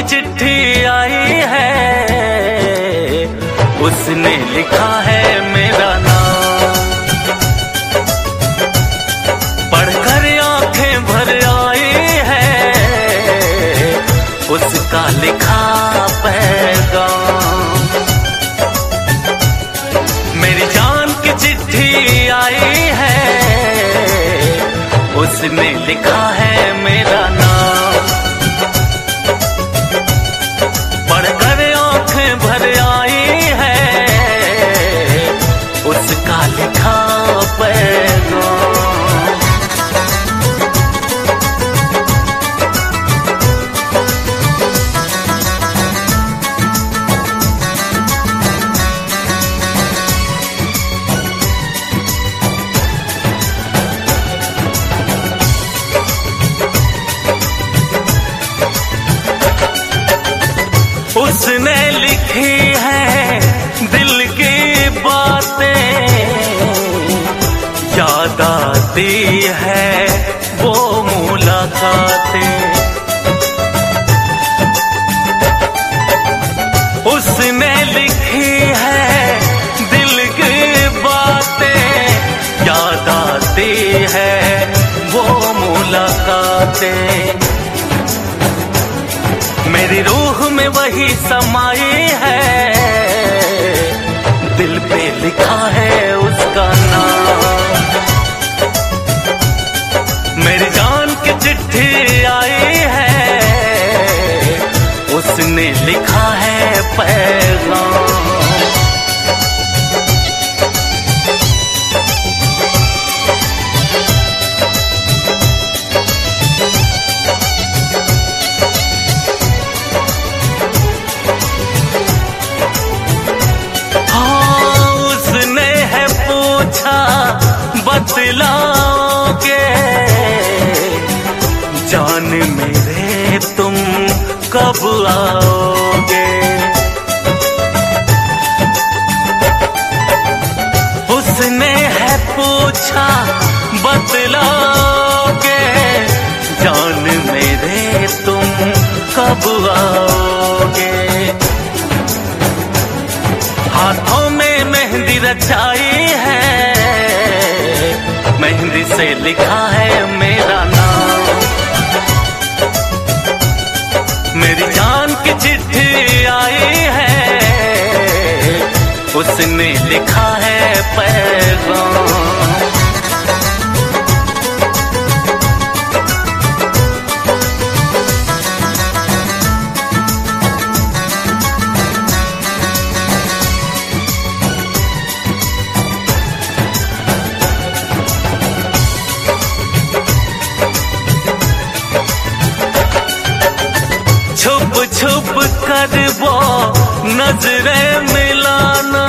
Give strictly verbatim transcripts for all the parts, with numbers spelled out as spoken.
चिट्ठी आई है, उसने लिखा है मेरा नाम। पढ़कर आंखें भर आई है, उसका लिखा पैगाम। मेरी जान की चिट्ठी आई है, उसने लिखा है मेरा नाम। पढ़कर आंखें भर आई है, उसका लिखा पैगाम। उसने लिखी है दिल की बातें, याद आती है वो मुलाकातें। उसने लिखी है दिल की बातें, याद आती है वो मुलाकातें। मेरी रूह में वही समाई है, दिल पे लिखा है उसका नाम। मेरी जान की चिट्ठी आई है, उसने लिखा है पैगाम। बतलाओगे जान मेरे तुम कब आओगे। उसने है पूछा बतलाओगे जान मेरे तुम कब आओगे। हाथों में मेहंदी रचाई है, मेहंदी से लिखा है मेरा नाम। मेरी जान की चिट्ठी आई है, उसने लिखा है पैगाम। छुप छुप कर वो नजरें मिलाना,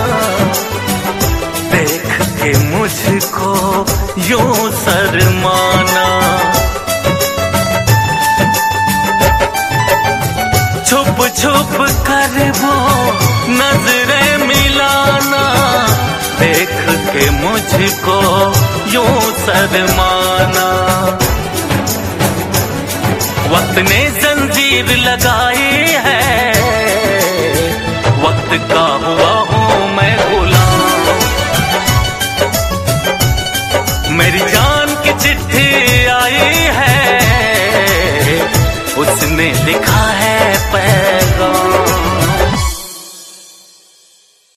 देख के मुझको यूं शर्माना। छुप छुप कर वो नजरें मिलाना, देख के मुझको यूं शर्माना। वक्त ने जंजीर लगाई